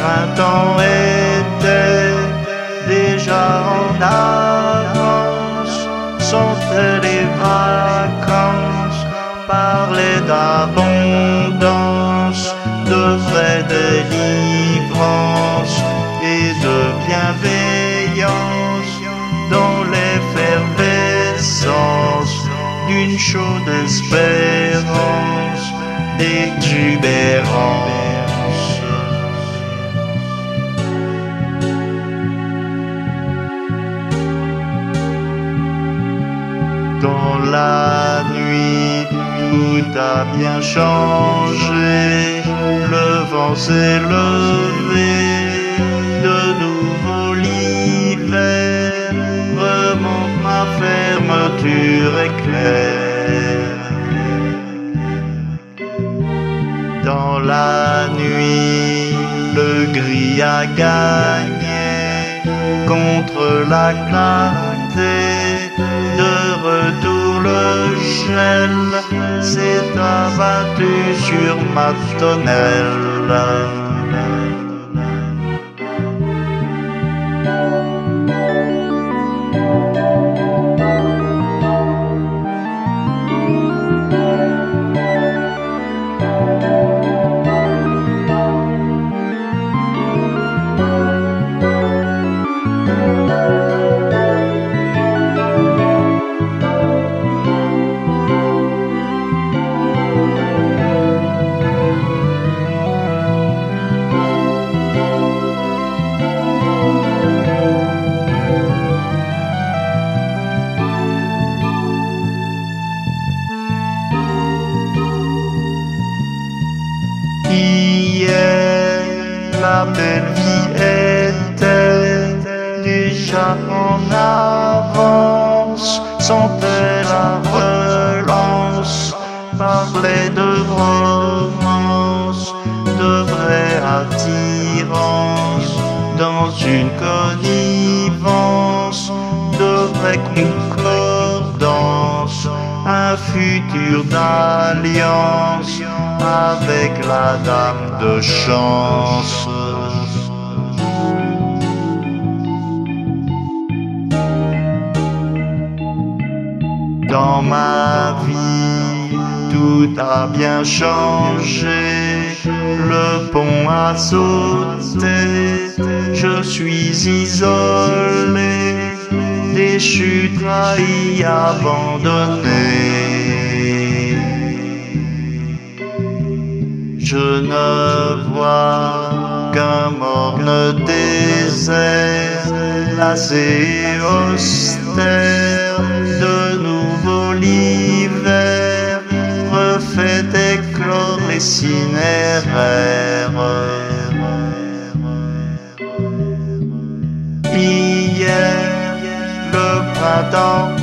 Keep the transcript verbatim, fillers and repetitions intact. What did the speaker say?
printemps était déjà en avance, sentait les vacances, parlait d'abondance, de vraie délivrance et de bienveillance dans l'effervescence d'une chaude espérance d'exubérance. Dans la nuit, tout a bien changé, le vent s'est levé, de nouveau l'hiver remonte ma fermeture éclair. Dans la nuit, le gris a gagné contre la clarté. De retour, le gel s'est abattu sur ma tonnelle. Hier, la belle vie était déjà en avance, sentait la relance, parlait de romance, de vraie attirance, dans une connivence, de vraie concordance, un futur d'alliance avec la dame de chance. Dans ma vie, tout a bien changé, le pont a sauté, je suis isolé, déchu, trahi, abandonné. Je ne vois qu'un morne désert, lassé et austère, de nouveau l'hiver refait éclore les cinéraires. Hier, le printemps